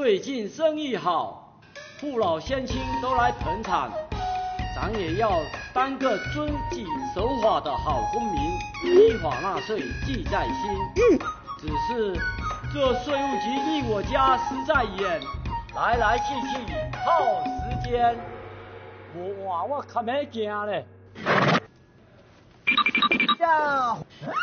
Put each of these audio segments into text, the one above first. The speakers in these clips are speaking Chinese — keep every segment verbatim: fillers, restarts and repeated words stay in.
最近生意好，父老乡亲都来捧场，咱也要当个遵纪守法的好公民，依法纳税记在心。只是这税务局离我家实在远，来来去去耗时间。我哇，我可没行嘞。呀！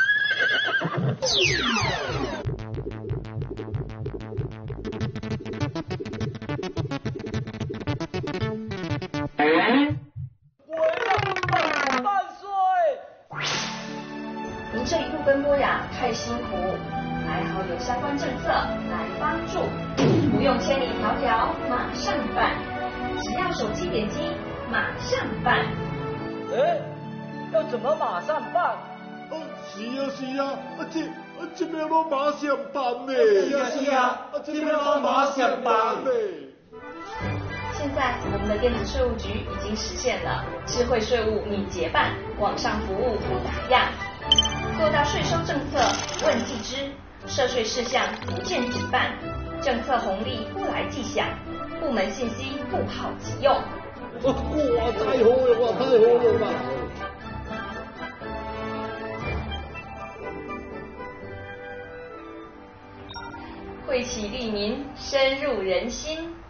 您这一路奔波呀，太辛苦，还好有相关政策来帮助，不用千里迢迢，马上办，只要手机点击，马上办。 哎，要怎么马上办？ 哦，是啊是啊，啊这啊这边都马上办呢。 是啊是啊，啊这边都马上办呢。 现在我们的电子税务局已经实现了智慧税务敏捷办，网上服务不打烊，做到税收政策问即知，涉税事项不见即办，政策红利不来即享，部门信息不好即用。 哇，太好了，哇，太好了啦！ 惠启利民，深入人心。